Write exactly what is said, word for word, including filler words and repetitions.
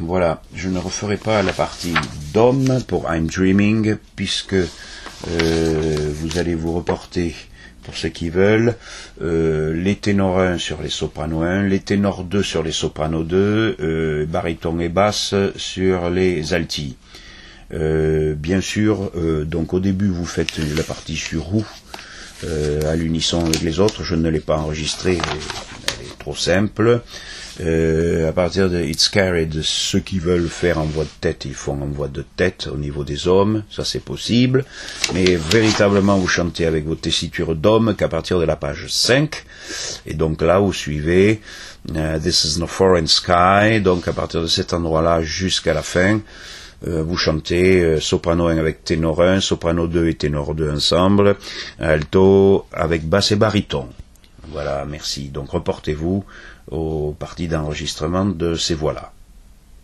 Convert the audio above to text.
Voilà, je ne referai pas la partie Dom pour I'm Dreaming, puisque euh, vous allez vous reporter, pour ceux qui veulent, euh, les ténors un sur les sopranos un, les ténors deux sur les sopranos deux, euh, baryton et basse sur les altis. Euh, bien sûr, euh, donc au début vous faites la partie sur roue, euh, à l'unisson avec les autres, je ne l'ai pas enregistrée, elle, elle est trop simple. Euh, à partir de It's Carried, ceux qui veulent faire en voix de tête, ils font en voix de tête au niveau des hommes, ça c'est possible, mais véritablement vous chantez avec vos tessitures d'hommes qu'à partir de la page cinq, et donc là vous suivez uh, This is no foreign sky, donc à partir de cet endroit-là jusqu'à la fin, euh, vous chantez euh, soprano un avec ténor un, soprano deux et ténor deux ensemble, alto avec basse et baryton. Voilà, merci. Donc reportez-vous aux parties d'enregistrement de ces voix-là.